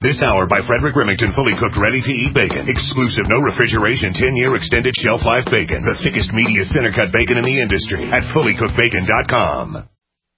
This hour by Frederick Remington, fully cooked, ready-to-eat bacon. Exclusive, no refrigeration, 10-year extended shelf life bacon. The thickest, meatiest, center-cut bacon in the industry at fullycookedbacon.com.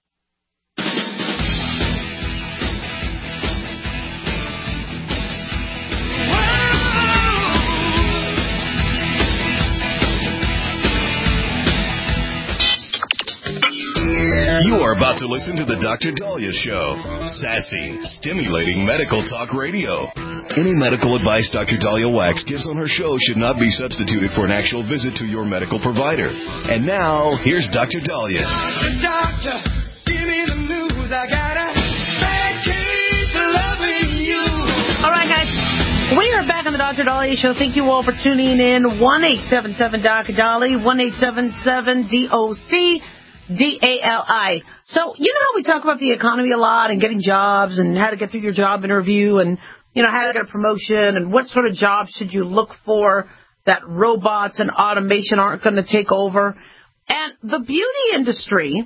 You are about to listen to the Dr. Daliah Show. Sassy, stimulating medical talk radio. Any medical advice Dr. Daliah Wax gives on her show should not be substituted for an actual visit to your medical provider. And now, here's Dr. Daliah. Doctor, give me the news. I got a bad case of loving you. All right, guys. We are back on the Dr. Daliah Show. Thank you all for tuning in. 1-877-Dr. 1-877-DOC. DALI. So, you know how we talk about the economy a lot and getting jobs and how to get through your job interview and, you know, how to get a promotion and what sort of jobs should you look for that robots and automation aren't going to take over. And the beauty industry,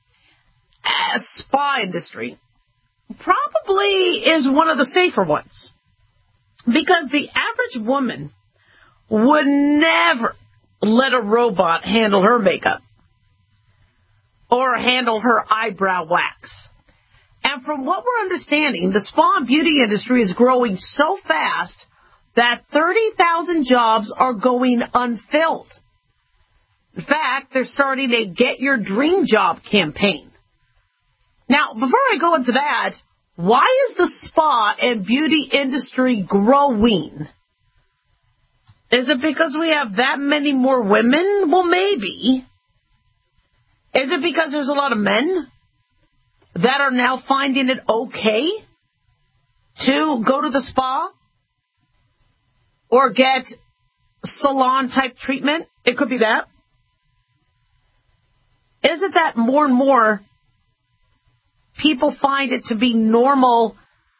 spa industry, probably is one of the safer ones because the average woman would never let a robot handle her makeup or handle her eyebrow wax. And from what we're understanding, the spa and beauty industry is growing so fast that 30,000 jobs are going unfilled. In fact, they're starting a Get Your Dream Job campaign. Now, before I go into that, why is the spa and beauty industry growing? Is it because we have that many more women? Well, maybe. Is it because there's a lot of men that are now finding it okay to go to the spa or get salon-type treatment? It could be that. Is it that more and more people find it to be normal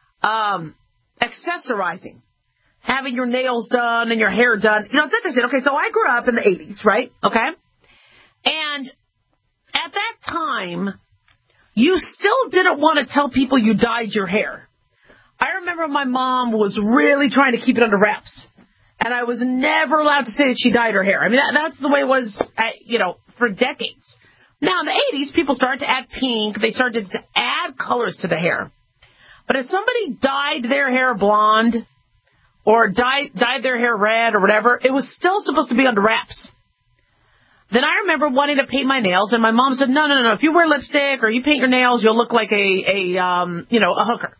accessorizing, having your nails done and your hair done? You know, it's interesting. Okay, so I grew up in the 80s, right? Okay? And at that time, you still didn't want to tell people you dyed your hair. I remember my mom was really trying to keep it under wraps. And I was never allowed to say that she dyed her hair. I mean, that's the way it was, for decades. Now, in the 80s, people started to add pink. They started to add colors to the hair. But if somebody dyed their hair blonde or dyed their hair red or whatever, it was still supposed to be under wraps. Then I remember wanting to paint my nails, and my mom said, no. If you wear lipstick or you paint your nails, you'll look like a hooker.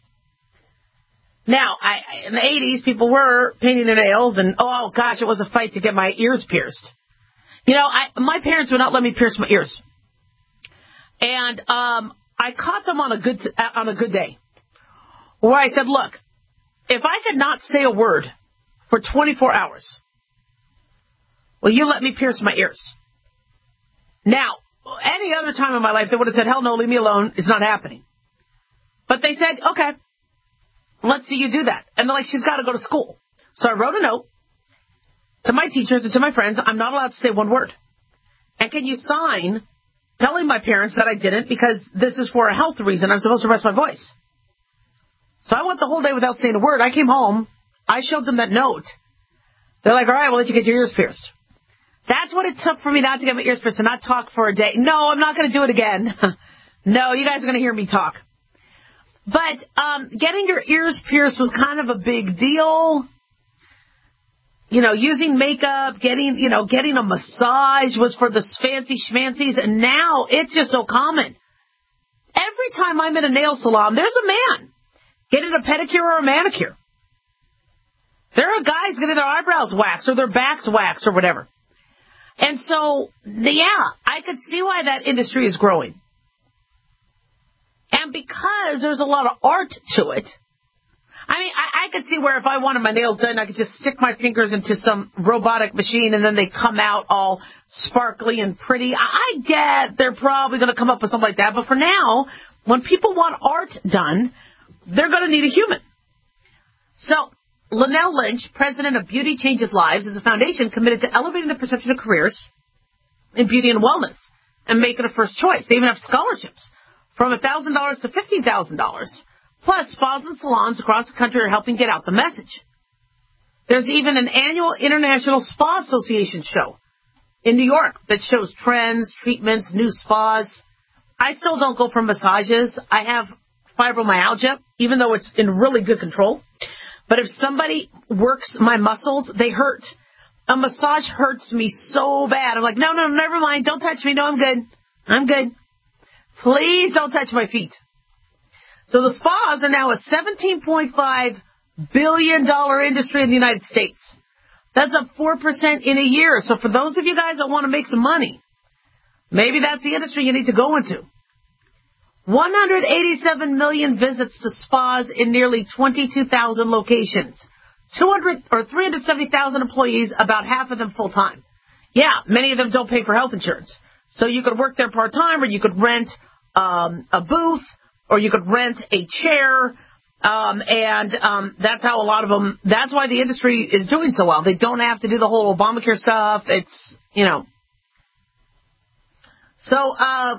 Now, in the 80s, people were painting their nails, and, oh, gosh, it was a fight to get my ears pierced. You know, my parents would not let me pierce my ears. And I caught them on a good day, where I said, look, if I could not say a word for 24 hours, will you let me pierce my ears? Now, any other time in my life, they would have said, hell no, leave me alone. It's not happening. But they said, okay, let's see you do that. And they're like, she's got to go to school. So I wrote a note to my teachers and to my friends. I'm not allowed to say one word. And can you sign telling my parents that I didn't because this is for a health reason. I'm supposed to rest my voice. So I went the whole day without saying a word. I came home. I showed them that note. They're like, all right, we'll let you get your ears pierced. That's what it took for me not to get my ears pierced and not talk for a day. No, I'm not going to do it again. No, you guys are going to hear me talk. But getting your ears pierced was kind of a big deal. You know, using makeup, getting a massage was for the fancy schmancies. And now it's just so common. Every time I'm in a nail salon, there's a man getting a pedicure or a manicure. There are guys getting their eyebrows waxed or their backs waxed or whatever. And so, yeah, I could see why that industry is growing. And because there's a lot of art to it, I mean, I could see where if I wanted my nails done, I could just stick my fingers into some robotic machine and then they come out all sparkly and pretty. I get they're probably going to come up with something like that. But for now, when people want art done, they're going to need a human. So Linnell Lynch, president of Beauty Changes Lives, is a foundation committed to elevating the perception of careers in beauty and wellness and make it a first choice. They even have scholarships from $1,000 to $15,000 Plus, spas and salons across the country are helping get out the message. There's even an annual International Spa Association show in New York that shows trends, treatments, new spas. I still don't go for massages. I have fibromyalgia, even though it's in really good control. But if somebody works my muscles, they hurt. A massage hurts me so bad. I'm like, no, never mind. Don't touch me. No, I'm good. I'm good. Please don't touch my feet. So the spas are now a $17.5 billion industry in the United States. That's up 4% in a year. So for those of you guys that want to make some money, maybe that's the industry you need to go into. 187 million visits to spas in nearly 22,000 locations. 370,000 employees, about half of them full-time. Yeah, many of them don't pay for health insurance. So you could work there part-time, or you could rent a booth, or you could rent a chair, and that's how a lot of them, that's why the industry is doing so well. They don't have to do the whole Obamacare stuff. It's, So,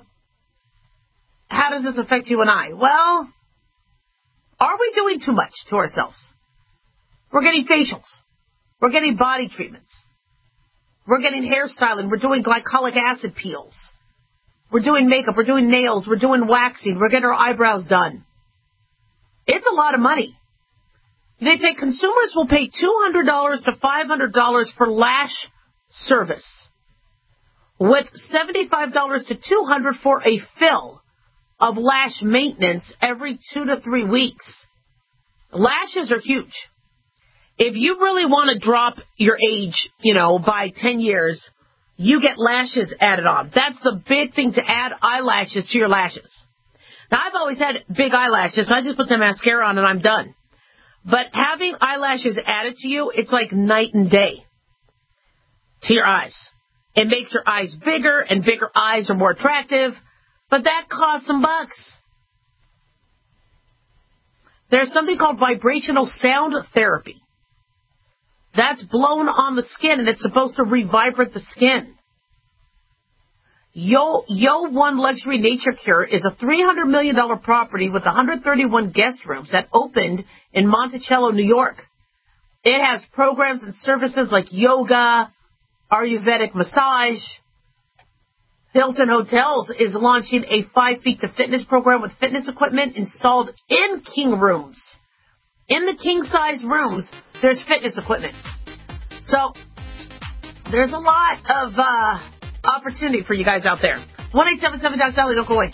how does this affect you and I? Well, are we doing too much to ourselves? We're getting facials. We're getting body treatments. We're getting hairstyling. We're doing glycolic acid peels. We're doing makeup. We're doing nails. We're doing waxing. We're getting our eyebrows done. It's a lot of money. They say consumers will pay $200 to $500 for lash service, with $75 to $200 for a fill of lash maintenance every 2 to 3 weeks. Lashes are huge. If you really want to drop your age, by 10 years, you get lashes added on. That's the big thing, to add eyelashes to your lashes. Now, I've always had big eyelashes. I just put some mascara on and I'm done. But having eyelashes added to you, it's like night and day to your eyes. It makes your eyes bigger, and bigger eyes are more attractive. But that costs some bucks. There's something called vibrational sound therapy. That's blown on the skin, and it's supposed to revibrate the skin. Yo One Luxury Nature Cure is a $300 million property with 131 guest rooms that opened in Monticello, New York. It has programs and services like yoga, Ayurvedic massage. Hilton Hotels is launching a 5 Feet to Fitness program with fitness equipment installed in king rooms. In the king-size rooms, there's fitness equipment. So, there's a lot of opportunity for you guys out there. 1-877-DOC-DOLLY, don't go away.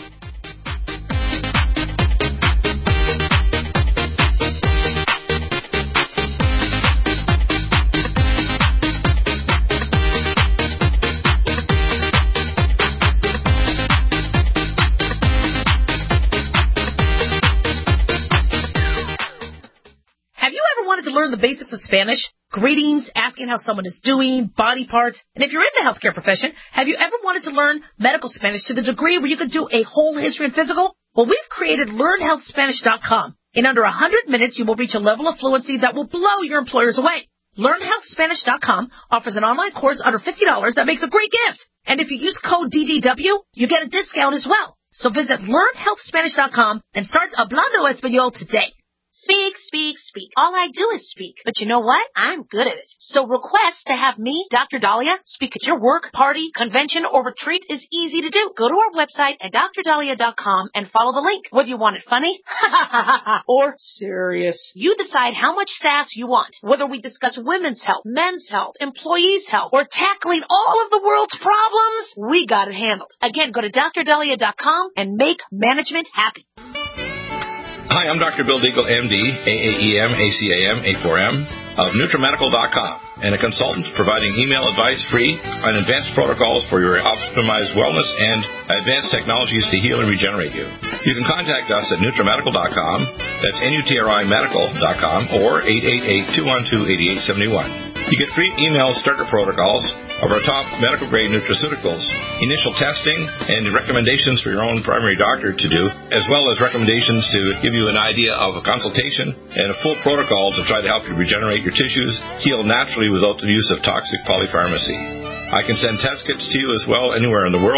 To learn the basics of Spanish, greetings, asking how someone is doing, body parts, and if you're in the healthcare profession, have you ever wanted to learn medical Spanish to the degree where you could do a whole history and physical? Well, we've created LearnHealthSpanish.com. In under 100 minutes, you will reach a level of fluency that will blow your employers away. LearnHealthSpanish.com offers an online course under $50 that makes a great gift. And if you use code DDW, you get a discount as well. So visit LearnHealthSpanish.com and start Hablando Español today. Speak, speak, speak. All I do is speak. But you know what? I'm good at it. So request to have me, Dr. Dahlia, speak at your work, party, convention, or retreat is easy to do. Go to our website at drdahlia.com and follow the link. Whether you want it funny or serious, you decide how much sass you want. Whether we discuss women's health, men's health, employees' health, or tackling all of the world's problems, we got it handled. Again, go to drdahlia.com and make management happy. Hi, I'm Dr. Bill Deagle, MD, AAEM, ACAM, A4M, of NutriMedical.com, and a consultant providing email advice free on advanced protocols for your optimized wellness and advanced technologies to heal and regenerate you. You can contact us at NutriMedical.com, that's NutriMedical.com, or 888-212-8871. You get free email starter protocols of our top medical-grade nutraceuticals, initial testing, and recommendations for your own primary doctor to do, as well as recommendations to give you an idea of a consultation and a full protocol to try to help you regenerate your tissues, heal naturally without the use of toxic polypharmacy. I can send test kits to you as well anywhere in the world.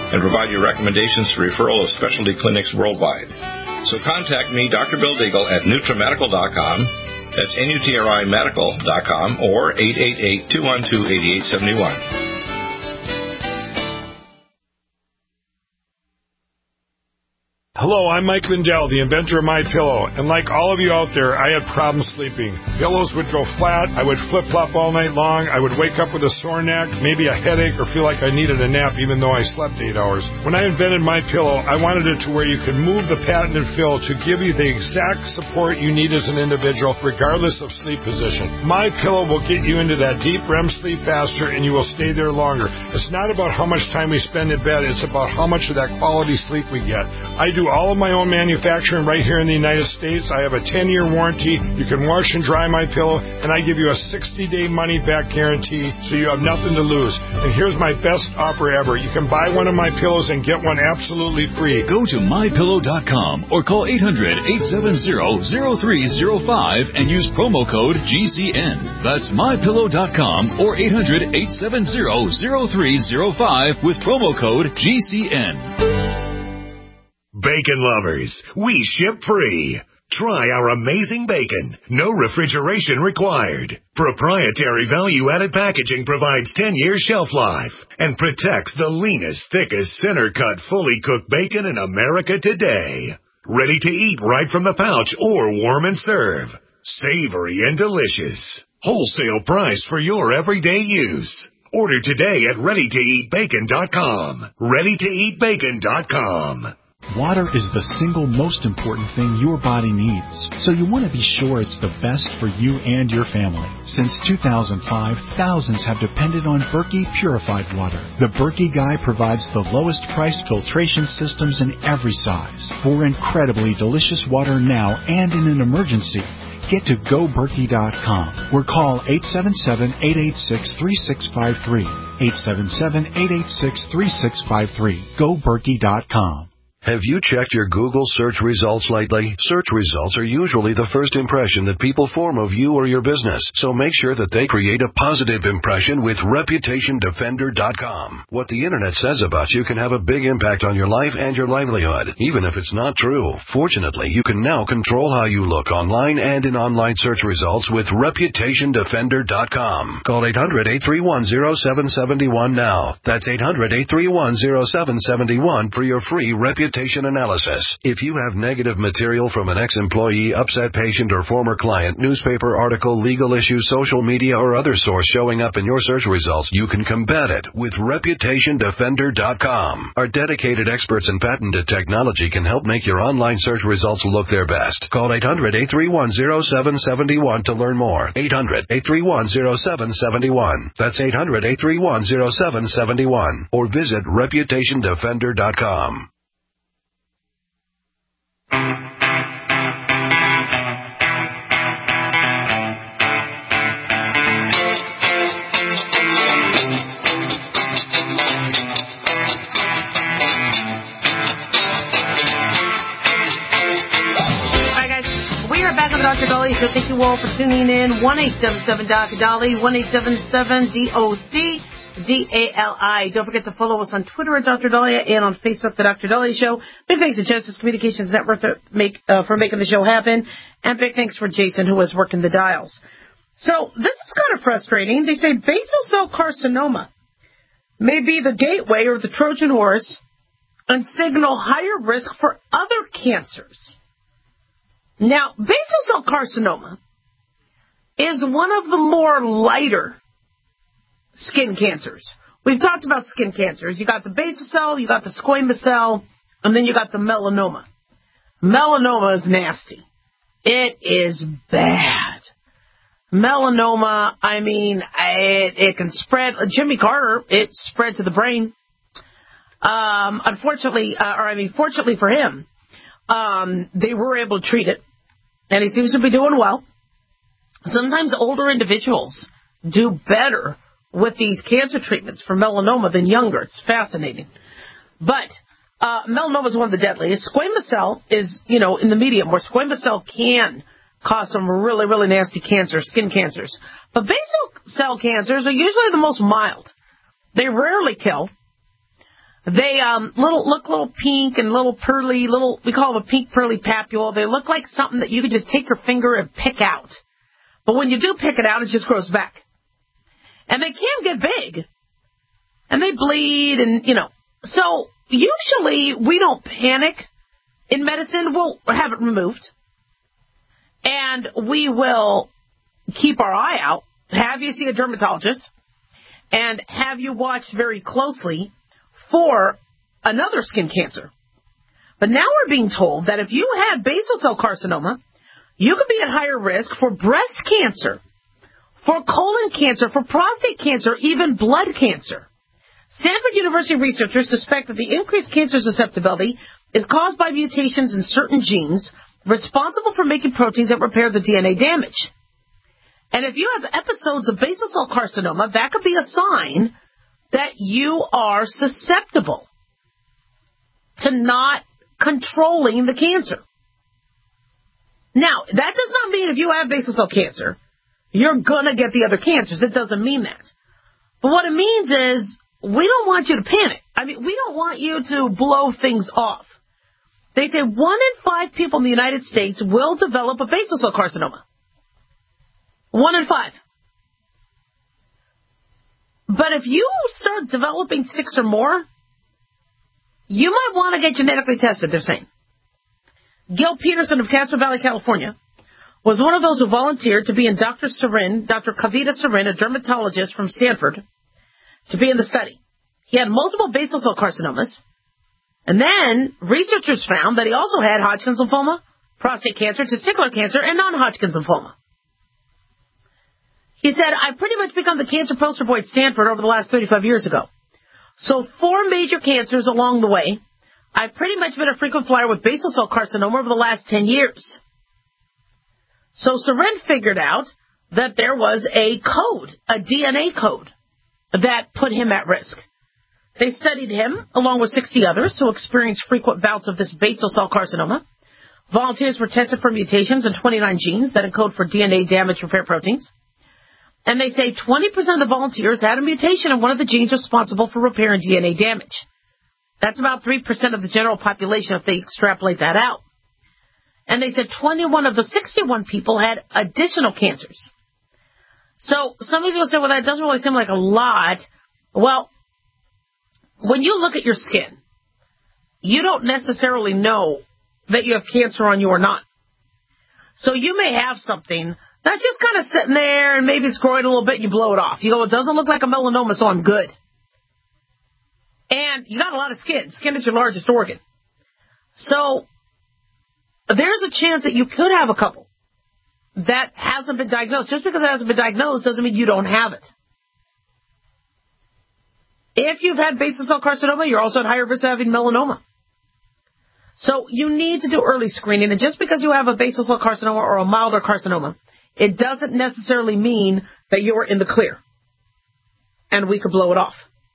and provide you recommendations for referral of specialty clinics worldwide. So contact me, Dr. Bill Deagle, at NutriMedical.com. That's NutriMedical.com or 888-212-8871. Hello, I'm Mike Lindell, the inventor of MyPillow, and like all of you out there, I had problems sleeping. Pillows would go flat, I would flip-flop all night long, I would wake up with a sore neck, maybe a headache, or feel like I needed a nap even though I slept 8 hours. When I invented MyPillow, I wanted it to where you could move the patented fill to give you the exact support you need as an individual, regardless of sleep position. MyPillow will get you into that deep REM sleep faster, and you will stay there longer. It's not about how much time we spend in bed, it's about how much of that quality sleep we get. I do all of my own manufacturing right here in the United States. I have a 10-year warranty. You can wash and dry my pillow, and I give you a 60-day money-back guarantee, so you have nothing to lose. And here's my best offer ever. You can buy one of my pillows and get one absolutely free. Go to MyPillow.com or call 800-870-0305 and use promo code GCN. That's MyPillow.com or 800-870-0305 with promo code GCN. Bacon lovers, we ship free. Try our amazing bacon. No refrigeration required. Proprietary value-added packaging provides 10-year shelf life and protects the leanest, thickest, center-cut, fully cooked bacon in America today. Ready to eat right from the pouch or warm and serve. Savory and delicious. Wholesale price for your everyday use. Order today at ReadyToEatBacon.com. ReadyToEatBacon.com. Water is the single most important thing your body needs, so you want to be sure it's the best for you and your family. Since 2005, thousands have depended on Berkey purified water. The Berkey Guy provides the lowest priced filtration systems in every size. For incredibly delicious water now and in an emergency, get to GoBerkey.com or call 877-886-3653. 877-886-3653. GoBerkey.com. Have you checked your Google search results lately? Search results are usually the first impression that people form of you or your business, so make sure that they create a positive impression with ReputationDefender.com. What the Internet says about you can have a big impact on your life and your livelihood, even if it's not true. Fortunately, you can now control how you look online and in online search results with ReputationDefender.com. Call 800-831-0771 now. That's 800-831-0771 for your free reputation analysis. If you have negative material from an ex-employee, upset patient, or former client, newspaper article, legal issue, social media, or other source showing up in your search results, you can combat it with ReputationDefender.com. Our dedicated experts in patented technology can help make your online search results look their best. Call 800-831-0771 to learn more. 800-831-0771. That's 800-831-0771. Or visit ReputationDefender.com. Dr. Dolly, so thank you all for tuning in. 1-877-Dr. 1-877-DOC-DALI. Don't forget to follow us on Twitter at Dr. Dahlia and on Facebook, The Dr. Dahlia Show. Big thanks to Genesis Communications Network for making the show happen. And big thanks for Jason, who was working the dials. So this is kind of frustrating. They say basal cell carcinoma may be the gateway or the Trojan horse and signal higher risk for other cancers. Now, basal cell carcinoma is one of the more lighter skin cancers. We've talked about skin cancers. You got the basal cell, you got the squamous cell, and then you got the melanoma. Melanoma is nasty. It is bad. Melanoma, I mean, it can spread. Jimmy Carter, it spread to the brain. Fortunately for him, they were able to treat it, and he seems to be doing well. Sometimes older individuals do better with these cancer treatments for melanoma than younger. It's fascinating. But melanoma is one of the deadliest. Squamous cell is, in the medium, where squamous cell can cause some really, really nasty cancer, skin cancers. But basal cell cancers are usually the most mild. They rarely kill. They look little pink and little pearly, we call them a pink pearly papule. They look like something that you could just take your finger and pick out. But when you do pick it out, it just grows back. And they can get big. And they bleed and, So usually we don't panic in medicine. We'll have it removed. And we will keep our eye out, have you see a dermatologist, and have you watched very closely for another skin cancer. But now we're being told that if you had basal cell carcinoma, you could be at higher risk for breast cancer, for colon cancer, for prostate cancer, even blood cancer. Stanford University researchers suspect that the increased cancer susceptibility is caused by mutations in certain genes responsible for making proteins that repair the DNA damage. And if you have episodes of basal cell carcinoma, that could be a sign that you are susceptible to not controlling the cancer. Now, that does not mean if you have basal cell cancer, you're going to get the other cancers. It doesn't mean that. But what it means is we don't want you to panic. We don't want you to blow things off. They say 1 in 5 people in the United States will develop a basal cell carcinoma. 1 in 5. But if you start developing 6 or more, you might want to get genetically tested, they're saying. Gil Peterson of Castro Valley, California, was one of those who volunteered to be in Dr. Kavita Sarin, a dermatologist from Stanford, to be in the study. He had multiple basal cell carcinomas, and then researchers found that he also had Hodgkin's lymphoma, prostate cancer, testicular cancer, and non-Hodgkin's lymphoma. He said, I pretty much become the cancer poster boy at Stanford over the last 35 years ago. So 4 major cancers along the way. I've pretty much been a frequent flyer with basal cell carcinoma over the last 10 years. So Sarin figured out that there was a code, a DNA code, that put him at risk. They studied him along with 60 others who experienced frequent bouts of this basal cell carcinoma. Volunteers were tested for mutations in 29 genes that encode for DNA damage repair proteins. And they say 20% of the volunteers had a mutation in one of the genes responsible for repairing DNA damage. That's about 3% of the general population if they extrapolate that out. And they said 21 of the 61 people had additional cancers. So some of you will say, well, that doesn't really seem like a lot. Well, when you look at your skin, you don't necessarily know that you have cancer on you or not. So you may have something that's just kind of sitting there, and maybe it's growing a little bit, and you blow it off. You go, it doesn't look like a melanoma, so I'm good. And you got a lot of skin. Skin is your largest organ. So there's a chance that you could have a couple that hasn't been diagnosed. Just because it hasn't been diagnosed doesn't mean you don't have it. If you've had basal cell carcinoma, you're also at higher risk of having melanoma. So you need to do early screening. And just because you have a basal cell carcinoma or a milder carcinoma, it doesn't necessarily mean that you're in the clear and we could blow it off.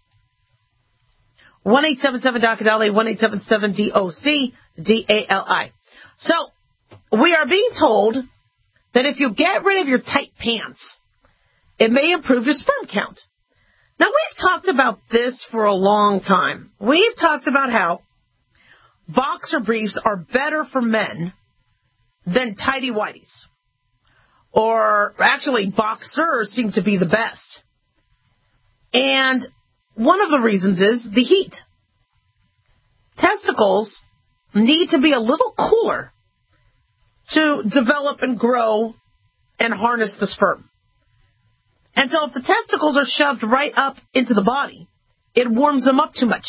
1-877-DOC-DALI, 1-877-DOC-DALI. So we are being told that if you get rid of your tight pants, it may improve your sperm count. Now, we've talked about this for a long time. We've talked about how boxer briefs are better for men than tighty-whities. Or actually, boxers seem to be the best. And one of the reasons is the heat. Testicles need to be a little cooler to develop and grow and harness the sperm. And so if the testicles are shoved right up into the body, it warms them up too much.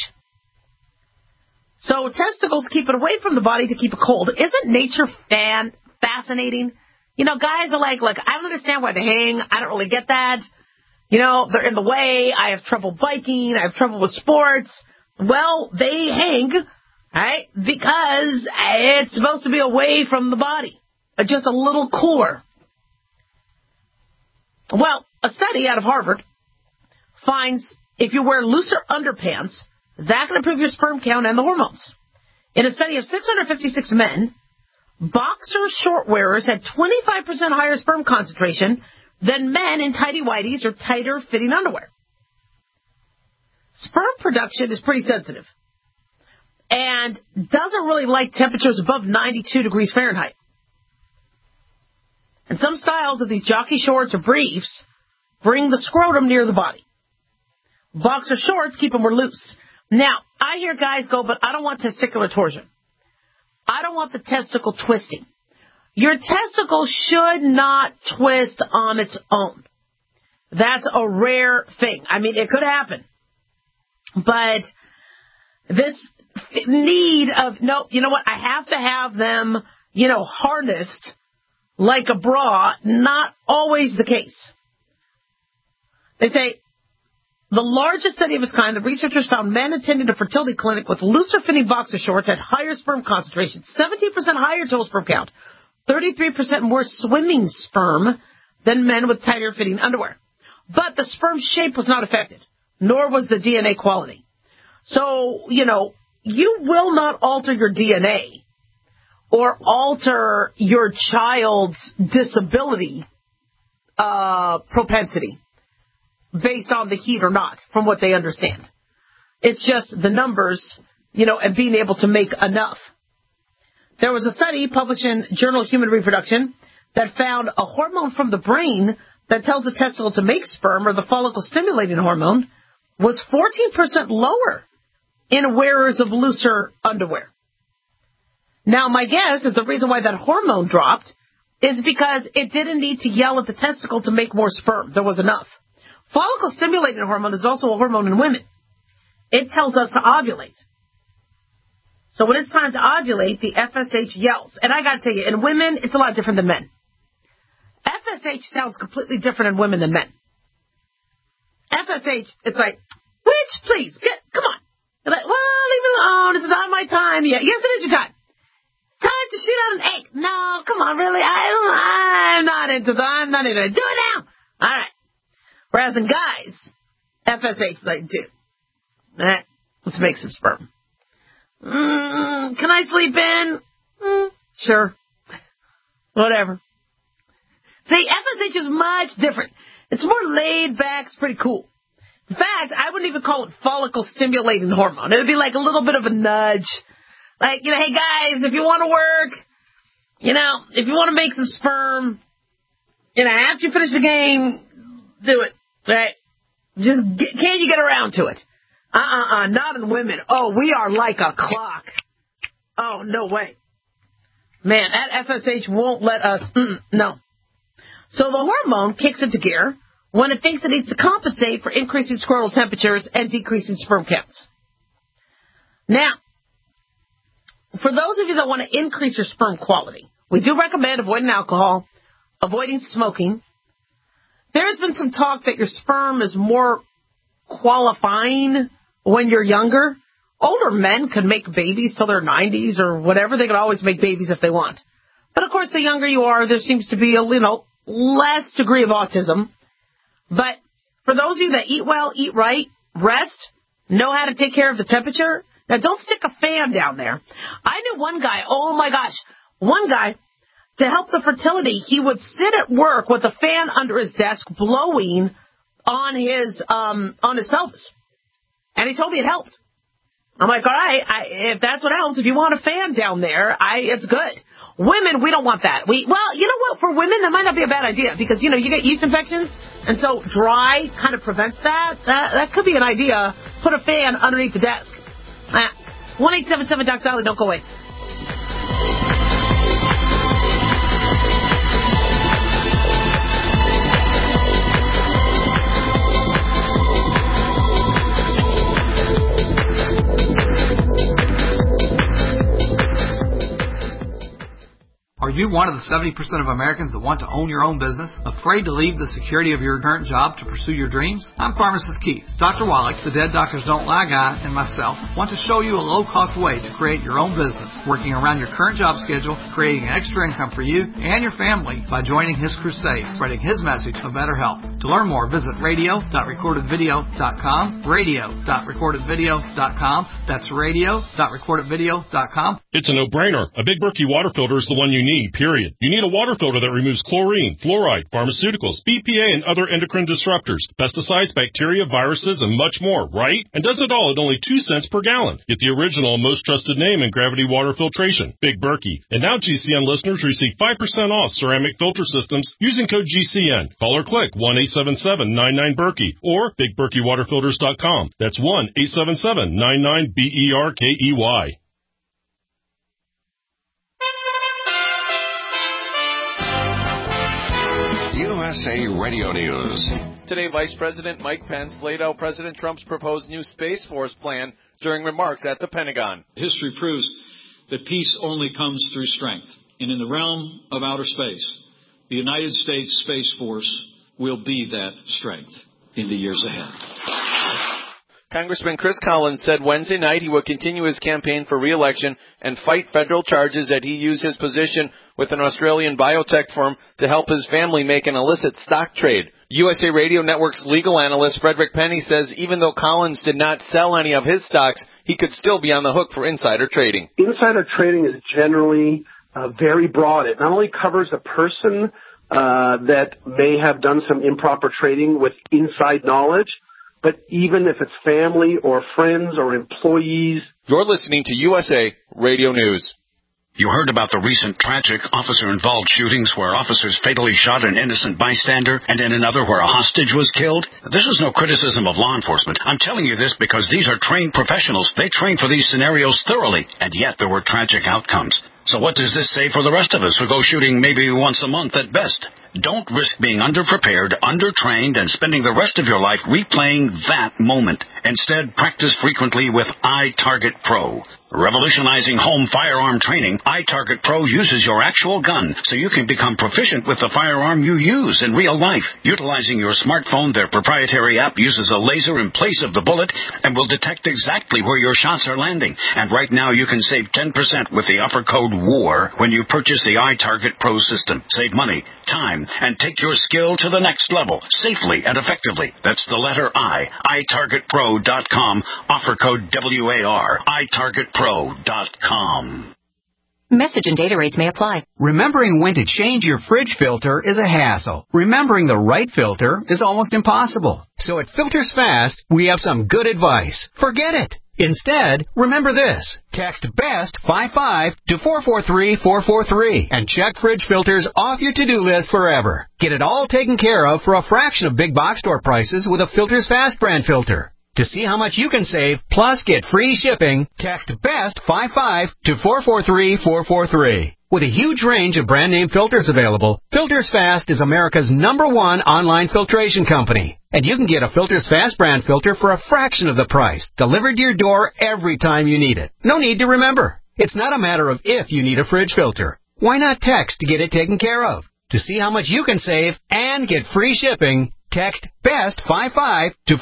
So testicles keep it away from the body to keep it cold. Isn't nature fascinating? You know, guys are like, look, I don't understand why they hang. I don't really get that. You know, they're in the way. I have trouble biking. I have trouble with sports. Well, they hang, right, because it's supposed to be away from the body, just a little cooler. Well, a study out of Harvard finds if you wear looser underpants, that can improve your sperm count and the hormones. In a study of 656 men, boxer short wearers had 25% higher sperm concentration than men in tighty-whities or tighter-fitting underwear. Sperm production is pretty sensitive. and doesn't really like temperatures above 92 degrees Fahrenheit. And some styles of these jockey shorts or briefs bring the scrotum near the body. Boxer shorts keep them more loose. Now, I hear guys go, but I don't want testicular torsion. I don't want the testicle twisting. Your testicle should not twist on its own. That's a rare thing. I mean, it could happen. But this need of, no, you know what, I have to have them, harnessed like a bra, not always the case. They say, the largest study of its kind, the researchers found men attending a fertility clinic with looser-fitting boxer shorts had higher sperm concentration, 17% higher total sperm count, 33% more swimming sperm than men with tighter-fitting underwear. But the sperm shape was not affected, nor was the DNA quality. So, you will not alter your DNA or alter your child's disability propensity based on the heat or not, from what they understand. It's just the numbers, and being able to make enough. There was a study published in Journal of Human Reproduction that found a hormone from the brain that tells the testicle to make sperm, or the follicle-stimulating hormone, was 14% lower in wearers of looser underwear. Now, my guess is the reason why that hormone dropped is because it didn't need to yell at the testicle to make more sperm. There was enough. Follicle-stimulating hormone is also a hormone in women. It tells us to ovulate. So when it's time to ovulate, the FSH yells. And I got to tell you, in women, it's a lot different than men. FSH sounds completely different in women than men. FSH, it's like, witch, please, come on. You're like, well, leave me alone. It's not my time yet. Yes, it is your time. Time to shoot out an egg. No, come on, really? I'm not into it. Do it now. All right. Whereas in guys, FSH is like, dude, let's make some sperm. Can I sleep in? Sure. Whatever. See, FSH is much different. It's more laid back. It's pretty cool. In fact, I wouldn't even call it follicle-stimulating hormone. It would be like a little bit of a nudge. Like, hey, guys, if you want to work, if you want to make some sperm, after you finish the game, do it. Right? Just can you get around to it? Not in women. Oh, we are like a clock. Oh, no way. Man, that FSH won't let us, no. So the hormone kicks into gear when it thinks it needs to compensate for increasing scrotal temperatures and decreasing sperm counts. Now, for those of you that want to increase your sperm quality, we do recommend avoiding alcohol, avoiding smoking. There's been some talk that your sperm is more qualifying when you're younger. Older men could make babies till their 90s or whatever. They could always make babies if they want. But, of course, the younger you are, there seems to be a less degree of autism. But for those of you that eat well, eat right, rest, know how to take care of the temperature, now don't stick a fan down there. I knew one guy, to help the fertility, he would sit at work with a fan under his desk blowing on his pelvis. And he told me it helped. I'm like, all right, if that's what helps, if you want a fan down there, it's good. Women, we don't want that. Well, you know what? For women, that might not be a bad idea because, you get yeast infections, and so dry kind of prevents that. That could be an idea. Put a fan underneath the desk. 1-877-DOC-DOLLY, don't go away. Are you one of the 70% of Americans that want to own your own business? Afraid to leave the security of your current job to pursue your dreams? I'm Pharmacist Keith. Dr. Wallach, the Dead Doctors Don't Lie guy, and myself want to show you a low-cost way to create your own business, working around your current job schedule, creating extra income for you and your family by joining his crusade, spreading his message of better health. To learn more, visit radio.recordedvideo.com, radio.recordedvideo.com. That's radio.recordedvideo.com. It's a no-brainer. A Big Berkey water filter is the one you need, period. period. You need a water filter that removes chlorine, fluoride, pharmaceuticals, BPA, and other endocrine disruptors, pesticides, bacteria, viruses, and much more, right? And does it all at only 2 cents per gallon. Get the original and most trusted name in gravity water filtration, Big Berkey. And now GCN listeners receive 5% off ceramic filter systems using code GCN. Call or click 1-877-99-BERKEY or BigBerkeyWaterFilters.com. That's 1-877-99-BERKEY. USA Radio News. Today, Vice President Mike Pence laid out President Trump's proposed new Space Force plan during remarks at the Pentagon. History proves that peace only comes through strength. And in the realm of outer space, the United States Space Force will be that strength in the years ahead. Congressman Chris Collins said Wednesday night he would continue his campaign for re-election and fight federal charges that he used his position with an Australian biotech firm to help his family make an illicit stock trade. USA Radio Network's legal analyst Frederick Penny says even though Collins did not sell any of his stocks, he could still be on the hook for insider trading. Insider trading is generally very broad. It not only covers a person that may have done some improper trading with inside knowledge, but even if it's family or friends or employees. You're listening to USA Radio News. You heard about the recent tragic officer-involved shootings where officers fatally shot an innocent bystander and in another where a hostage was killed? This is no criticism of law enforcement. I'm telling you this because these are trained professionals. They train for these scenarios thoroughly, and yet there were tragic outcomes. So what does this say for the rest of us who go shooting maybe once a month at best? Don't risk being underprepared, undertrained, and spending the rest of your life replaying that moment. Instead, practice frequently with iTarget Pro. Revolutionizing home firearm training, iTarget Pro uses your actual gun so you can become proficient with the firearm you use in real life. Utilizing your smartphone, their proprietary app uses a laser in place of the bullet and will detect exactly where your shots are landing. And right now you can save 10% with the offer code WAR when you purchase the iTarget Pro system. Save money, time, and take your skill to the next level, safely and effectively. That's the letter I, iTargetPro.com, offer code WAR, iTargetPro.com. Message and data rates may apply. Remembering when to change your fridge filter is a hassle. Remembering the right filter is almost impossible. So at Filters Fast, we have some good advice. Forget it. Instead, remember this. Text BEST 55 to 443-443 and check fridge filters off your to-do list forever. Get it all taken care of for a fraction of big box store prices with a Filters Fast brand filter. To see how much you can save, plus get free shipping, text BEST 55 to 443-443. With a huge range of brand name filters available, Filters Fast is America's #1 online filtration company. And you can get a Filters Fast brand filter for a fraction of the price, delivered to your door every time you need it. No need to remember. It's not a matter of if you need a fridge filter. Why not text to get it taken care of? To see how much you can save and get free shipping, text BEST 55 to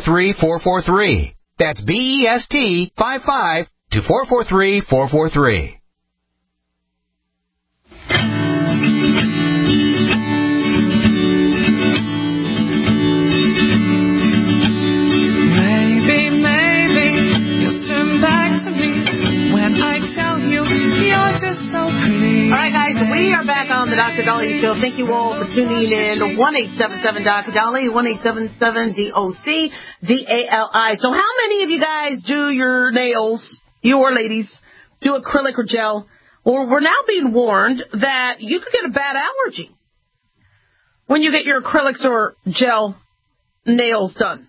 443-443. That's BEST 55 to 443-443. Maybe you'll turn back to me when I tell you you're just so pretty. All right, guys, we are back on the Dr. Dahlia Show. Thank you all for tuning in. 1-877-Dr. 1-877-DOC-DALI. So how many of you guys do your nails, you or ladies, do acrylic or gel? Or we're now being warned that you could get a bad allergy when you get your acrylics or gel nails done.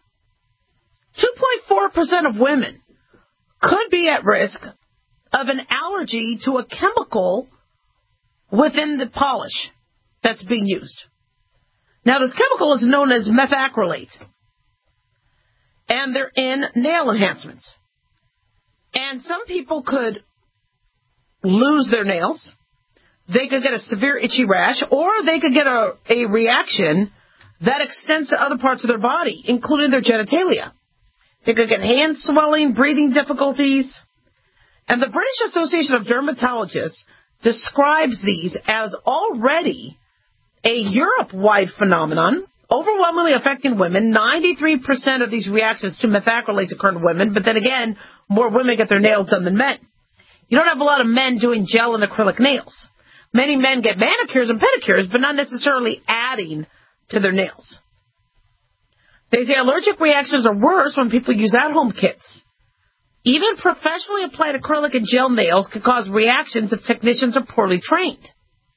2.4% of women could be at risk of an allergy to a chemical within the polish that's being used. Now, this chemical is known as methacrylate, and they're in nail enhancements. And some people could lose their nails, they could get a severe itchy rash, or they could get a reaction that extends to other parts of their body, including their genitalia. They could get hand swelling, breathing difficulties. And the British Association of Dermatologists describes these as already a Europe-wide phenomenon, overwhelmingly affecting women. 93% of these reactions to methacrylates occur in women, but then again, more women get their nails done than men. You don't have a lot of men doing gel and acrylic nails. Many men get manicures and pedicures, but not necessarily adding to their nails. They say allergic reactions are worse when people use at-home kits. Even professionally applied acrylic and gel nails can cause reactions if technicians are poorly trained.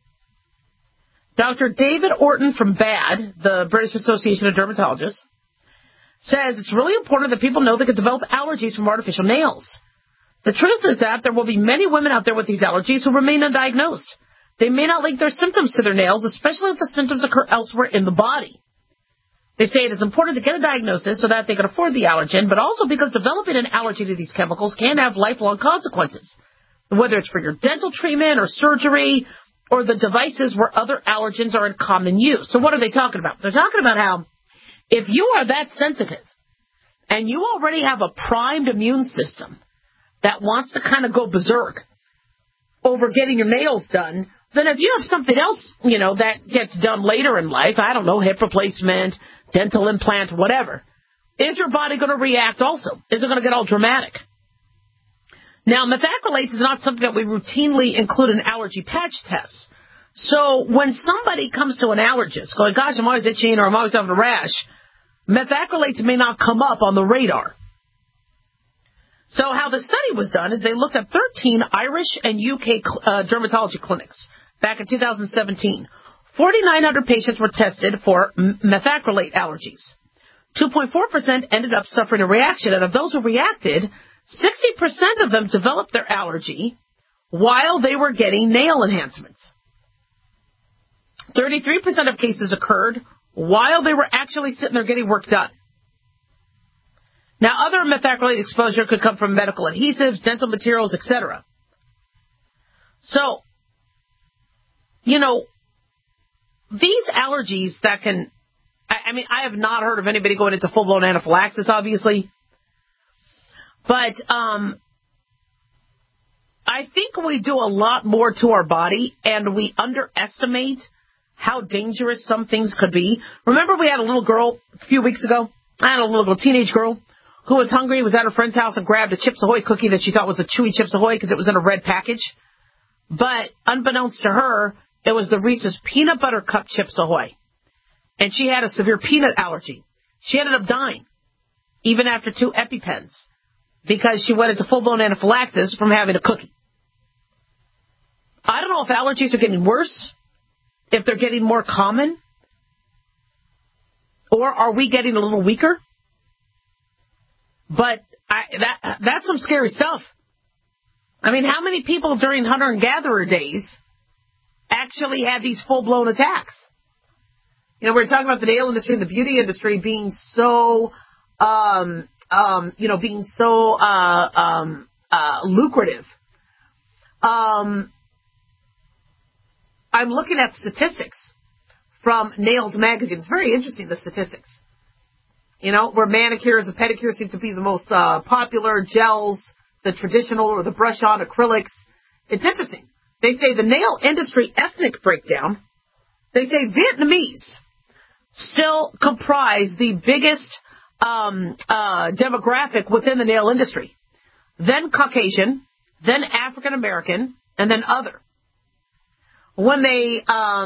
Dr. David Orton from BAD, the British Association of Dermatologists, says it's really important that people know they can develop allergies from artificial nails. The truth is that there will be many women out there with these allergies who remain undiagnosed. They may not link their symptoms to their nails, especially if the symptoms occur elsewhere in the body. They say it is important to get a diagnosis so that they can afford the allergen, but also because developing an allergy to these chemicals can have lifelong consequences, whether it's for your dental treatment or surgery or the devices where other allergens are in common use. So what are they talking about? They're talking about how if you are that sensitive and you already have a primed immune system that wants to kind of go berserk over getting your nails done, then if you have something else, that gets done later in life, I don't know, hip replacement, dental implant, whatever, is your body going to react also? Is it going to get all dramatic? Now, methacrylate is not something that we routinely include in allergy patch tests. So when somebody comes to an allergist going, gosh, I'm always itching or I'm always having a rash, methacrylate may not come up on the radar. So how the study was done is they looked at 13 Irish and UK dermatology clinics back in 2017. 4,900 patients were tested for methacrylate allergies. 2.4% ended up suffering a reaction, and of those who reacted, 60% of them developed their allergy while they were getting nail enhancements. 33% of cases occurred while they were actually sitting there getting work done. Now, other methacrylate exposure could come from medical adhesives, dental materials, etc. So, these allergies that can, I have not heard of anybody going into full-blown anaphylaxis, obviously. But I think we do a lot more to our body, and we underestimate how dangerous some things could be. Remember we had a little girl a few weeks ago? I had a little teenage girl who was hungry, was at her friend's house, and grabbed a Chips Ahoy cookie that she thought was a chewy Chips Ahoy because it was in a red package. But unbeknownst to her, it was the Reese's Peanut Butter Cup Chips Ahoy. And she had a severe peanut allergy. She ended up dying, even after 2 EpiPens, because she went into full-blown anaphylaxis from having a cookie. I don't know if allergies are getting worse, if they're getting more common, or are we getting a little weaker? But that's some scary stuff. I mean, how many people during hunter and gatherer days actually had these full-blown attacks? We're talking about the nail industry and the beauty industry being so, lucrative. I'm looking at statistics from Nails Magazine. It's very interesting, the statistics. Where manicures and pedicures seem to be the most popular, gels, the traditional or the brush-on acrylics. It's interesting. They say the nail industry ethnic breakdown, they say Vietnamese still comprise the biggest demographic within the nail industry. Then Caucasian, then African American, and then other. When they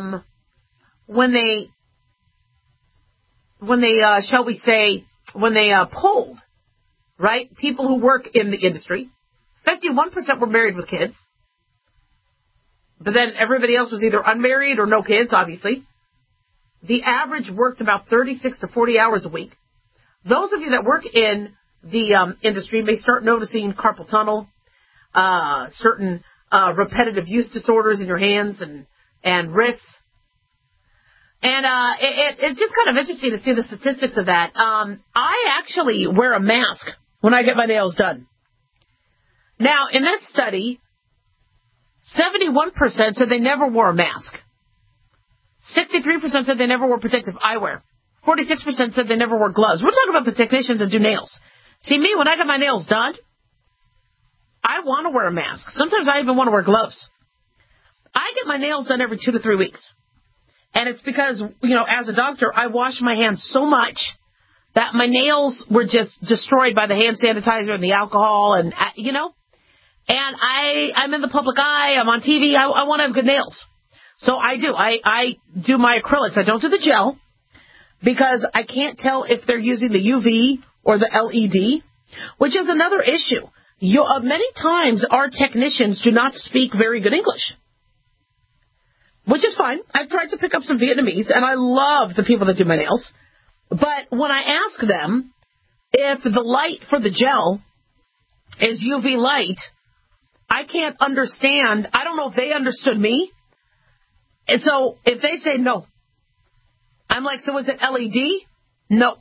polled, right, people who work in the industry, 51% were married with kids. But then everybody else was either unmarried or no kids, obviously. The average worked about 36 to 40 hours a week. Those of you that work in the industry may start noticing carpal tunnel, certain repetitive use disorders in your hands and wrists. And it's just kind of interesting to see the statistics of that. I actually wear a mask when I get my nails done. Now, in this study, 71% said they never wore a mask. 63% said they never wore protective eyewear. 46% said they never wore gloves. We're talking about the technicians that do nails. See, me, when I get my nails done, I want to wear a mask. Sometimes I even want to wear gloves. I get my nails done every 2 to 3 weeks. And it's because, as a doctor, I wash my hands so much that my nails were just destroyed by the hand sanitizer and the alcohol and, And I'm in the public eye. I'm on TV. I want to have good nails. So I do. I do my acrylics. I don't do the gel because I can't tell if they're using the UV or the LED, which is another issue. Many times our technicians do not speak very good English, which is fine. I've tried to pick up some Vietnamese, and I love the people that do my nails. But when I ask them if the light for the gel is UV light, I can't understand. I don't know if they understood me. And so if they say no, I'm like, so is it LED? No.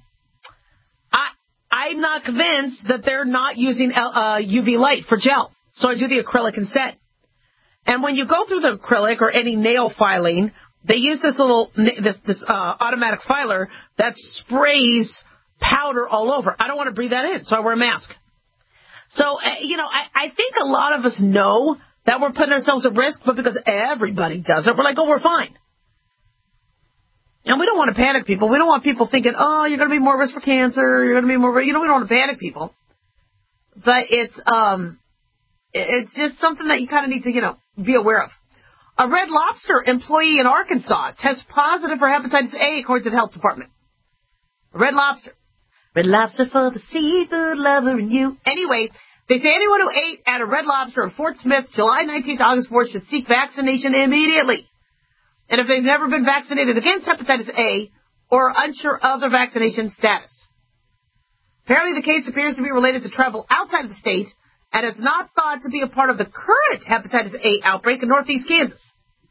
I'm not convinced that they're not using UV light for gel. So I do the acrylic instead. And when you go through the acrylic or any nail filing, they use this little automatic filer that sprays powder all over. I don't want to breathe that in, so I wear a mask. So, I think a lot of us know that we're putting ourselves at risk, but because everybody does it, we're like, oh, we're fine. And we don't want to panic people. We don't want people thinking, oh, you're going to be more risk for cancer. You're going to be more, we don't want to panic people. But it's just something that you kind of need to, be aware of. A Red Lobster employee in Arkansas tests positive for hepatitis A, according to the health department. Red Lobster. Red Lobster for the seafood lover and you. Anyway, they say anyone who ate at a Red Lobster in Fort Smith, July 19th to August 4th, should seek vaccination immediately. And if they've never been vaccinated against hepatitis A or are unsure of their vaccination status. Apparently the case appears to be related to travel outside of the state and is not thought to be a part of the current hepatitis A outbreak in northeast Kansas.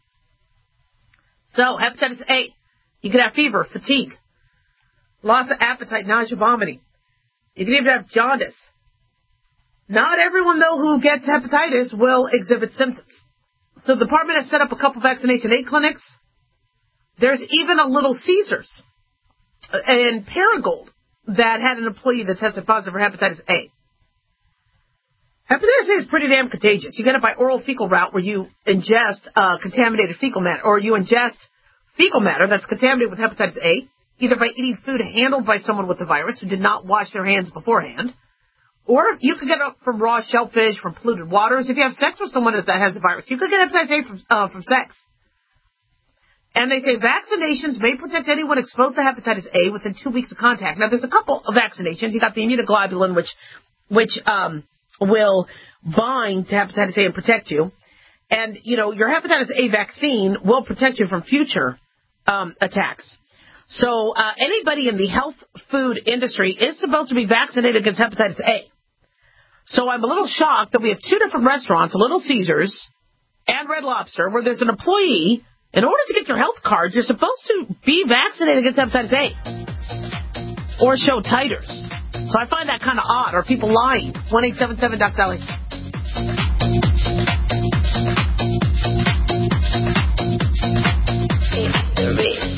So, hepatitis A, you can have fever, fatigue, loss of appetite, nausea, vomiting. You can even have jaundice. Not everyone, though, who gets hepatitis will exhibit symptoms. So the department has set up a couple vaccination aid clinics. There's even a Little Caesars in Paragould that had an employee that tested positive for hepatitis A. Hepatitis A is pretty damn contagious. You get it by oral fecal route where you ingest contaminated fecal matter, or you ingest fecal matter that's contaminated with hepatitis A, either by eating food handled by someone with the virus who did not wash their hands beforehand, or you could get it from raw shellfish, from polluted waters. If you have sex with someone that has the virus, you could get hepatitis A from sex. And they say vaccinations may protect anyone exposed to hepatitis A within 2 weeks of contact. Now, there's a couple of vaccinations. You got the immunoglobulin, which will bind to hepatitis A and protect you. And, your hepatitis A vaccine will protect you from future attacks. So anybody in the health food industry is supposed to be vaccinated against hepatitis A. So I'm a little shocked that we have two different restaurants, Little Caesars and Red Lobster, where there's an employee. In order to get your health card, you're supposed to be vaccinated against hepatitis A or show titers. So I find that kind of odd. Are people lying? 1-877-Doc-Dolly. It's the race.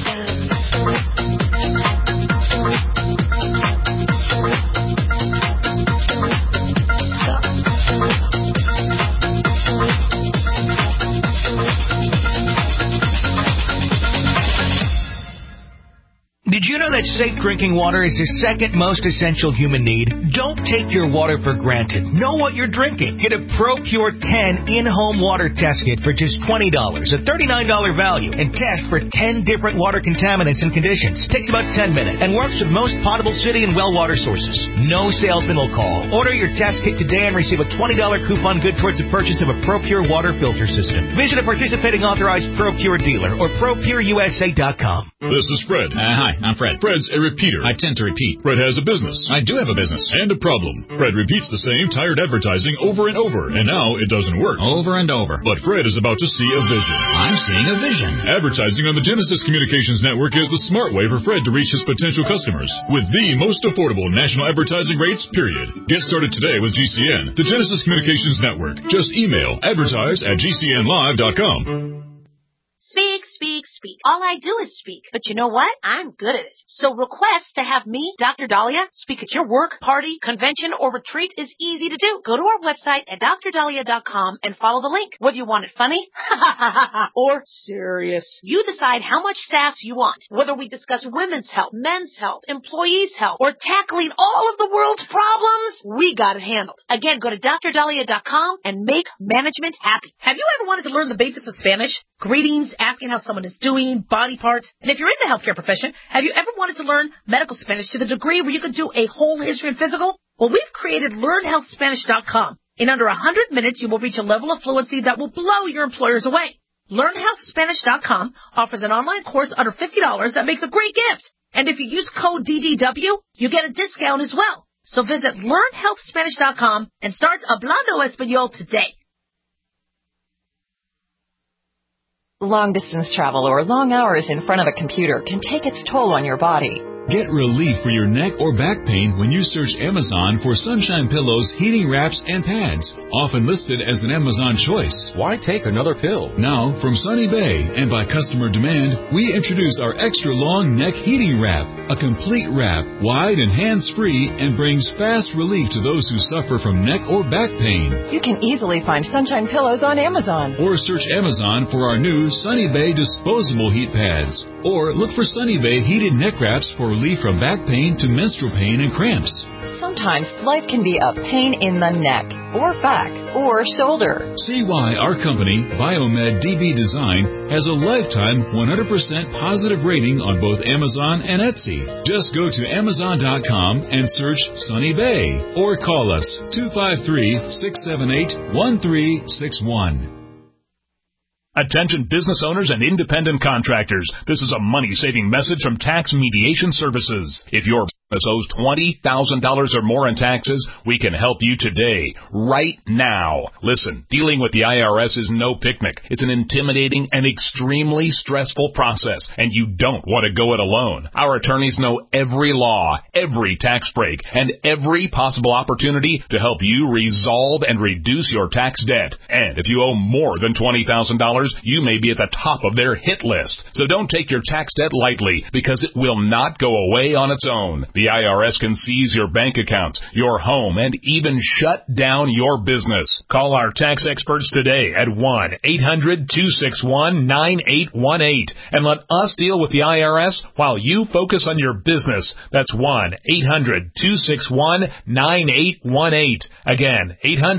Did you know that safe drinking water is the second most essential human need? Don't take your water for granted. Know what you're drinking. Get a ProPure 10 in-home water test kit for just $20, a $39 value, and test for 10 different water contaminants and conditions. Takes about 10 minutes and works with most potable city and well water sources. No salesman will call. Order your test kit today and receive a $20 coupon good towards the purchase of a ProPure water filter system. Visit a participating authorized ProPure dealer or ProPureUSA.com. This is Fred. Hi, I'm Fred. Fred's a repeater. I tend to repeat. Fred has a business. I do have a business. And a problem. Fred repeats the same tired advertising over and over, and now it doesn't work. Over and over. But Fred is about to see a vision. I'm seeing a vision. Advertising on the Genesis Communications Network is the smart way for Fred to reach his potential customers with the most affordable national advertising rates, period. Get started today with GCN, the Genesis Communications Network. Just email advertise@gcnlive.com. Speak, speak, speak. All I do is speak. But you know what? I'm good at it. So request to have me, Dr. Dahlia, speak at your work, party, convention, or retreat is easy to do. Go to our website at drdahlia.com and follow the link. Whether you want it funny or serious, you decide how much sass you want. Whether we discuss women's health, men's health, employees' health, or tackling all of the world's problems, we got it handled. Again, go to drdahlia.com and make management happy. Have you ever wanted to learn the basics of Spanish? greetings, asking how someone is doing, body parts. And if you're in the healthcare profession, have you ever wanted to learn medical Spanish to the degree where you could do a whole history and physical? Well, we've created LearnHealthSpanish.com. In under 100 minutes, you will reach a level of fluency that will blow your employers away. LearnHealthSpanish.com offers an online course under $50 that makes a great gift. And if you use code DDW, you get a discount as well. So visit LearnHealthSpanish.com and start Hablando Español today. Long-distance travel or long hours in front of a computer can take its toll on your body. Get relief for your neck or back pain when you search Amazon for Sunshine Pillows, heating wraps, and pads, often listed as an Amazon choice. Why take another pill? Now, from Sunny Bay and by customer demand, we introduce our extra long neck heating wrap, a complete wrap, wide and hands-free, and brings fast relief to those who suffer from neck or back pain. You can easily find Sunshine Pillows on Amazon. Or search Amazon for our new Sunny Bay disposable heat pads. Or look for Sunny Bay heated neck wraps for relief from back pain to menstrual pain and cramps. Sometimes life can be a pain in the neck, or back, or shoulder. See why our company, Biomed DB Design, has a lifetime 100% positive rating on both Amazon and Etsy. Just go to Amazon.com and search Sunny Bay, or call us 253-678-1361. Attention business owners and independent contractors. This is a money-saving message from Tax Mediation Services. If your business owes $20,000 or more in taxes, we can help you today, right now. Listen, dealing with the IRS is no picnic. It's an intimidating and extremely stressful process, and you don't want to go it alone. Our attorneys know every law, every tax break, and every possible opportunity to help you resolve and reduce your tax debt. And if you owe more than $20,000, you may be at the top of their hit list. So don't take your tax debt lightly, because it will not go away on its own. The IRS can seize your bank account, your home, and even shut down your business. Call our tax experts today at 1-800-261-9818 and let us deal with the IRS while you focus on your business. That's 1-800-261-9818. Again,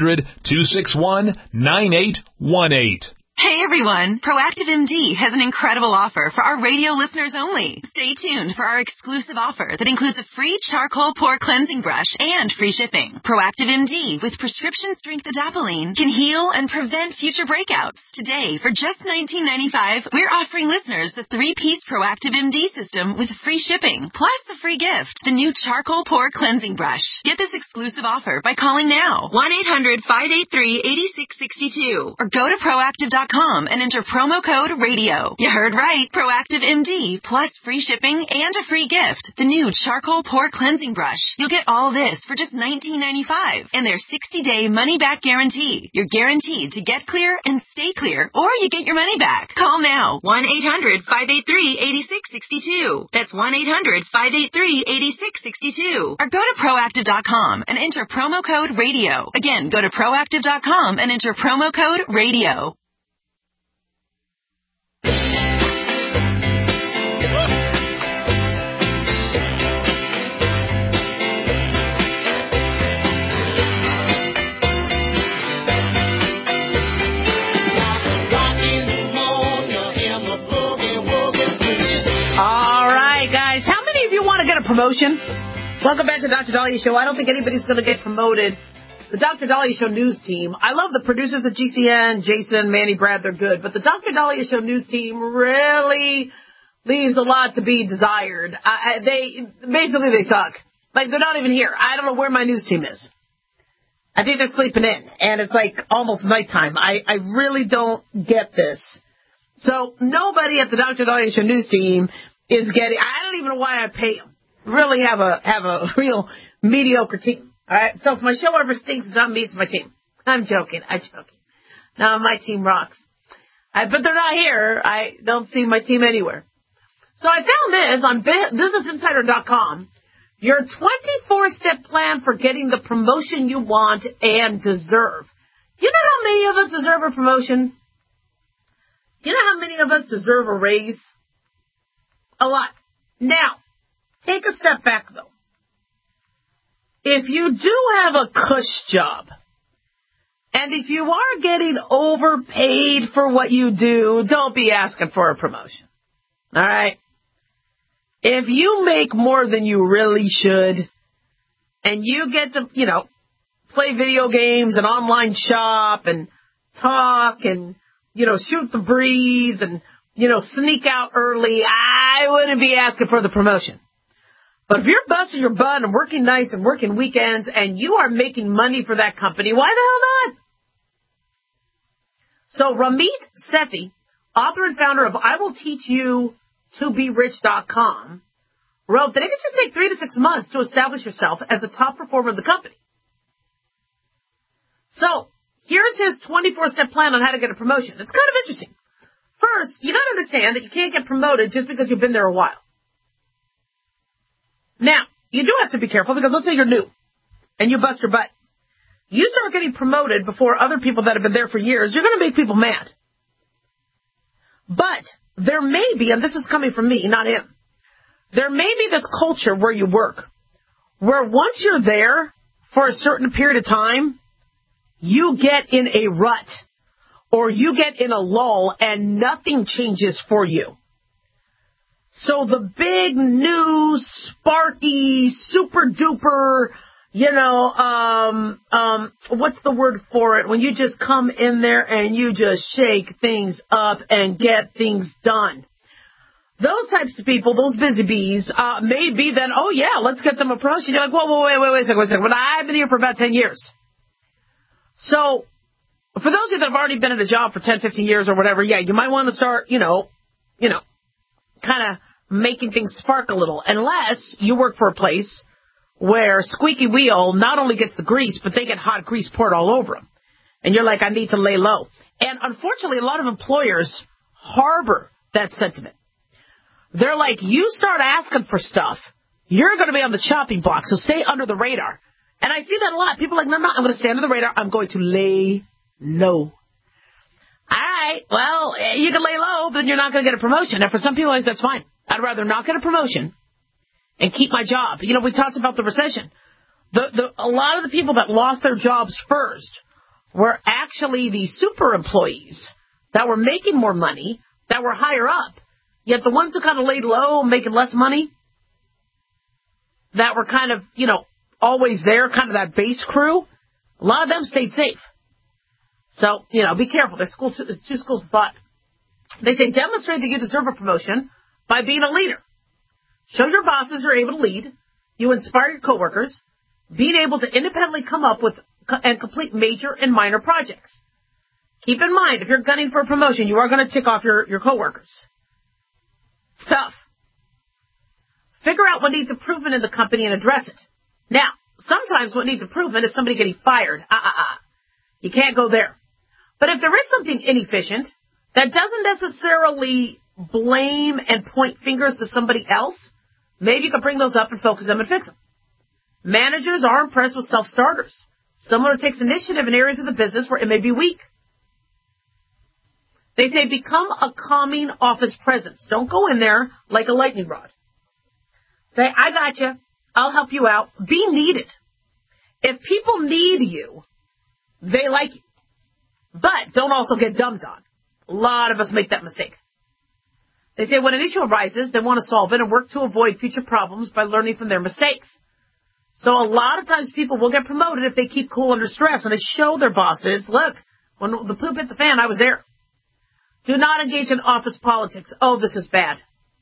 800-261-9818. Hey everyone, Proactive MD has an incredible offer for our radio listeners only. Stay tuned for our exclusive offer that includes a free charcoal pore cleansing brush and free shipping. Proactive MD with prescription strength adapalene can heal and prevent future breakouts. Today, for just $19.95, we're offering listeners the 3-piece Proactive MD system with free shipping, plus a free gift, the new charcoal pore cleansing brush. Get this exclusive offer by calling now, 1-800-583-8662, or go to Proactive.com and enter promo code RADIO. You heard right. Proactive MD plus free shipping and a free gift. The new charcoal pore cleansing brush. You'll get all this for just $19.95 and their 60-day money-back guarantee. You're guaranteed to get clear and stay clear, or you get your money back. Call now. 1-800-583-8662. That's 1-800-583-8662. Or go to Proactive.com and enter promo code RADIO. Again, go to Proactive.com and enter promo code RADIO. Promotion. Welcome back to the Dr. Dahlia Show. I don't think anybody's going to get promoted. The Dr. Dahlia Show news team. I love the producers at GCN, Jason, Manny, Brad. They're good. But the Dr. Dahlia Show news team really leaves a lot to be desired. They suck. Like, they're not even here. I don't know where my news team is. I think they're sleeping in. And it's like almost nighttime. I really don't get this. So nobody at the Dr. Dahlia Show news team is getting. I don't even know why I pay them. Really have a real mediocre team. All right. So if my show ever stinks, it's not me, it's my team. I'm joking. No, my team rocks. But they're not here. I don't see my team anywhere. So I found this on BusinessInsider.com. Your 24-step plan for getting the promotion you want and deserve. You know how many of us deserve a promotion? You know how many of us deserve a raise? A lot. Now, take a step back, though. If you do have a cush job, And if you are getting overpaid for what you do, don't be asking for a promotion. All right? If you make more than you really should, and you get to, play video games and online shop and talk and, shoot the breeze and, sneak out early, I wouldn't be asking for the promotion. But if you're busting your butt and working nights and working weekends and you are making money for that company, why the hell not? So Ramit Sethi, author and founder of IWillTeachYouToBeRich.com, wrote that it could just take 3 to 6 months to establish yourself as a top performer in the company. So here's his 24-step plan on how to get a promotion. It's kind of interesting. First, you got to understand that you can't get promoted just because you've been there a while. Now, you do have to be careful because let's say you're new and you bust your butt. You start getting promoted before other people that have been there for years, you're going to make people mad. But there may be, and this is coming from me, not him, there may be this culture where you work, where once you're there for a certain period of time, you get in a rut or you get in a lull and nothing changes for you. So the big, new, sparky, super duper, what's the word for it? When you just come in there and you just shake things up and get things done. Those types of people, those busy bees, may be then, oh yeah, let's get them a promotion. You're like, whoa, wait a second. But I've been here for about 10 years. So for those of you that have already been in a job for 10, 15 years or whatever, yeah, you might want to start, kind of making things spark a little, unless you work for a place where squeaky wheel not only gets the grease, but they get hot grease poured all over them. And you're like, I need to lay low. And unfortunately, a lot of employers harbor that sentiment. They're like, you start asking for stuff, you're going to be on the chopping block, so stay under the radar. And I see that a lot. People are like, no, I'm going to stay under the radar. I'm going to lay low. All right, well, you can lay low, but you're not going to get a promotion. And for some people, that's fine. I'd rather not get a promotion and keep my job. We talked about the recession. A lot of the people that lost their jobs first were actually the super employees that were making more money, that were higher up. Yet the ones who kind of laid low, making less money, that were kind of, always there, kind of that base crew, a lot of them stayed safe. So, be careful. There's two schools of thought. They say demonstrate that you deserve a promotion by being a leader. Show your bosses you're able to lead. You inspire your coworkers. Being able to independently come up with and complete major and minor projects. Keep in mind, if you're gunning for a promotion, you are going to tick off your coworkers. It's tough. Figure out what needs improvement in the company and address it. Now, sometimes what needs improvement is somebody getting fired. You can't go there. But if there is something inefficient that doesn't necessarily blame and point fingers to somebody else, maybe you can bring those up and focus them and fix them. Managers are impressed with self-starters, someone who takes initiative in areas of the business where it may be weak. They say become a calming office presence. Don't go in there like a lightning rod. Say, I got you. I'll help you out. Be needed. If people need you, they like you. But don't also get dumped on. A lot of us make that mistake. They say when an issue arises, they want to solve it and work to avoid future problems by learning from their mistakes. So a lot of times people will get promoted if they keep cool under stress and they show their bosses, look, when the poop hit the fan, I was there. Do not engage in office politics. Oh, this is bad.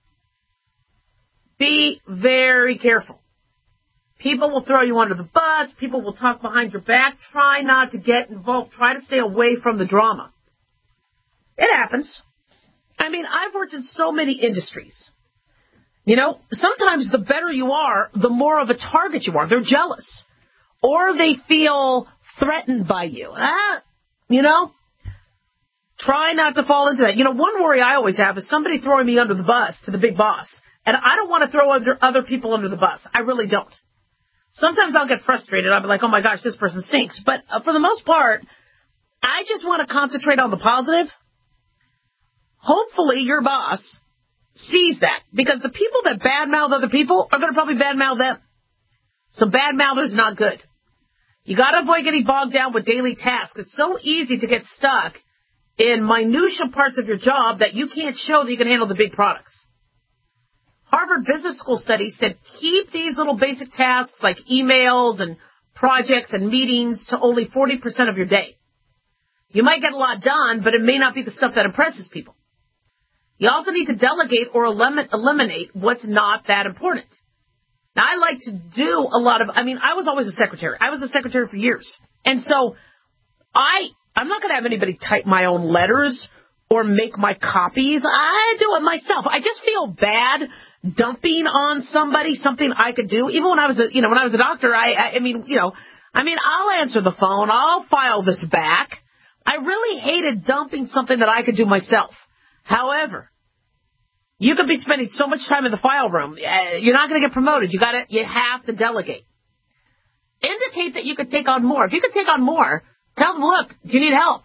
Be very careful. People will throw you under the bus. People will talk behind your back. Try not to get involved. Try to stay away from the drama. It happens. I mean, I've worked in so many industries. Sometimes the better you are, the more of a target you are. They're jealous. Or they feel threatened by you. Try not to fall into that. One worry I always have is somebody throwing me under the bus to the big boss. And I don't want to throw other people under the bus. I really don't. Sometimes I'll get frustrated. I'll be like, oh, my gosh, this person stinks. But for the most part, I just want to concentrate on the positive. Hopefully your boss sees that. Because the people that badmouth other people are going to probably badmouth them. So badmouthers not good. You got to avoid getting bogged down with daily tasks. It's so easy to get stuck in minutia parts of your job that you can't show that you can handle the big products. Harvard Business School study said keep these little basic tasks like emails and projects and meetings to only 40% of your day. You might get a lot done, but it may not be the stuff that impresses people. You also need to delegate or eliminate what's not that important. Now, I like to do a lot of, I was always a secretary. I was a secretary for years. And so I'm not going to have anybody type my own letters or make my copies. I do it myself. I just feel bad dumping on somebody something I could do. Even when I was a doctor, I'll answer the phone. I'll file this back. I really hated dumping something that I could do myself. However, you could be spending so much time in the file room. You're not going to get promoted. You have to delegate. Indicate that you could take on more. If you could take on more, tell them, look, do you need help?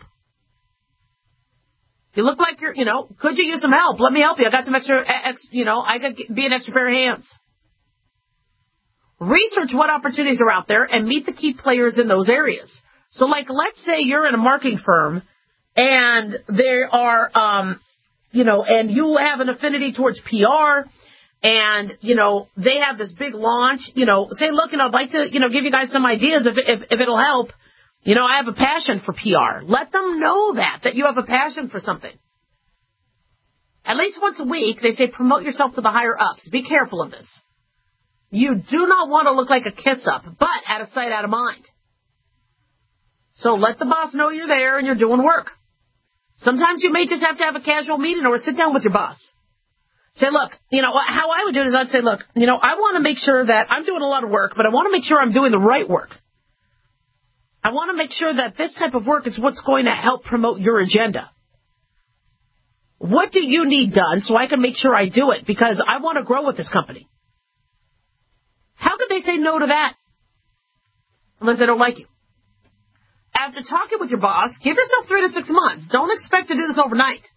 You look like could you use some help? Let me help you. I got some extra, I could be an extra pair of hands. Research what opportunities are out there and meet the key players in those areas. So, let's say you're in a marketing firm and there are, and you have an affinity towards PR and, they have this big launch, say, look, I'd like to, give you guys some ideas if it'll help. I have a passion for PR. Let them know that you have a passion for something. At least once a week, they say promote yourself to the higher ups. Be careful of this. You do not want to look like a kiss-up, but out of sight, out of mind. So let the boss know you're there and you're doing work. Sometimes you may just have to have a casual meeting or sit down with your boss. Say, look, how I would do it is I'd say, look, I want to make sure that I'm doing a lot of work, but I want to make sure I'm doing the right work. I want to make sure that this type of work is what's going to help promote your agenda. What do you need done so I can make sure I do it? Because I want to grow with this company. How could they say no to that? Unless they don't like you. After talking with your boss, give yourself 3 to 6 months. Don't expect to do this overnight.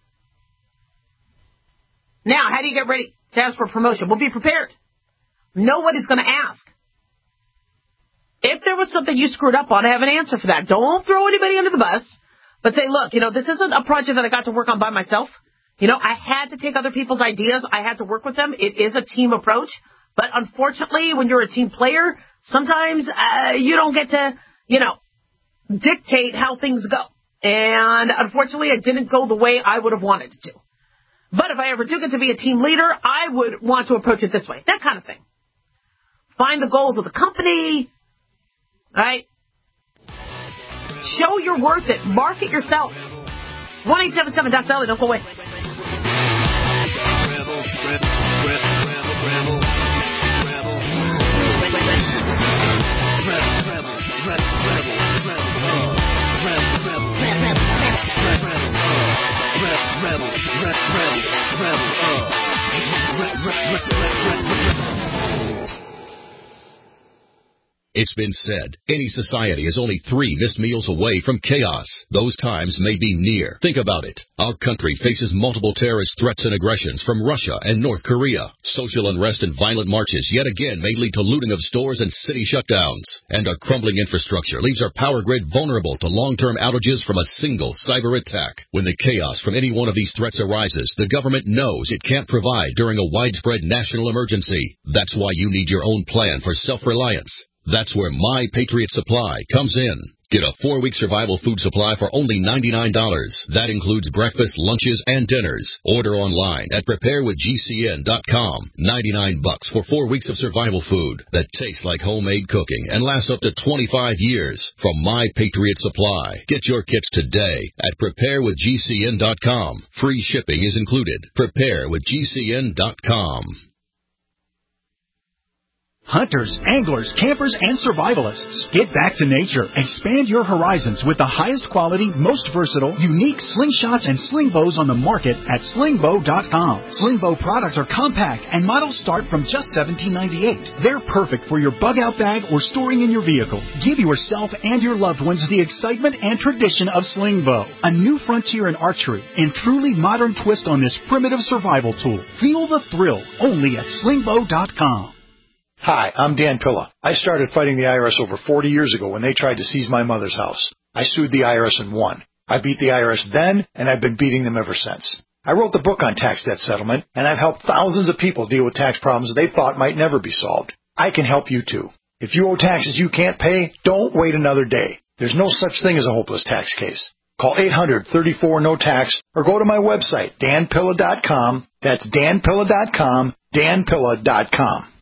Now, how do you get ready to ask for promotion? Well, be prepared. Nobody's going to ask. If there was something you screwed up on, I have an answer for that. Don't throw anybody under the bus, but say, look, this isn't a project that I got to work on by myself. I had to take other people's ideas. I had to work with them. It is a team approach. But unfortunately, when you're a team player, sometimes you don't get to, dictate how things go. And unfortunately, it didn't go the way I would have wanted it to. But if I ever do get to be a team leader, I would want to approach it this way. That kind of thing. Find the goals of the company. Right? Show you're worth it. Market yourself. 1-877-DOC-DOLLY. Don't go away. It's been said, any society is only 3 missed meals away from chaos. Those times may be near. Think about it. Our country faces multiple terrorist threats and aggressions from Russia and North Korea. Social unrest and violent marches yet again may lead to looting of stores and city shutdowns. And our crumbling infrastructure leaves our power grid vulnerable to long-term outages from a single cyber attack. When the chaos from any one of these threats arises, the government knows it can't provide during a widespread national emergency. That's why you need your own plan for self-reliance. That's where My Patriot Supply comes in. Get a 4-week survival food supply for only $99. That includes breakfast, lunches, and dinners. Order online at preparewithgcn.com. $99 for 4 weeks of survival food that tastes like homemade cooking and lasts up to 25 years from My Patriot Supply. Get your kits today at preparewithgcn.com. Free shipping is included. Preparewithgcn.com. Hunters, anglers, campers, and survivalists. Get back to nature. Expand your horizons with the highest quality, most versatile, unique slingshots and sling bows on the market at slingbow.com. Slingbow products are compact and models start from just $17.98. They're perfect for your bug-out bag or storing in your vehicle. Give yourself and your loved ones the excitement and tradition of Slingbow, a new frontier in archery and truly modern twist on this primitive survival tool. Feel the thrill only at slingbow.com. Hi, I'm Dan Pilla. I started fighting the IRS over 40 years ago when they tried to seize my mother's house. I sued the IRS and won. I beat the IRS then, and I've been beating them ever since. I wrote the book on tax debt settlement, and I've helped thousands of people deal with tax problems they thought might never be solved. I can help you too. If you owe taxes you can't pay, don't wait another day. There's no such thing as a hopeless tax case. Call 800-34-NO-TAX or go to my website, danpilla.com. That's danpilla.com, danpilla.com.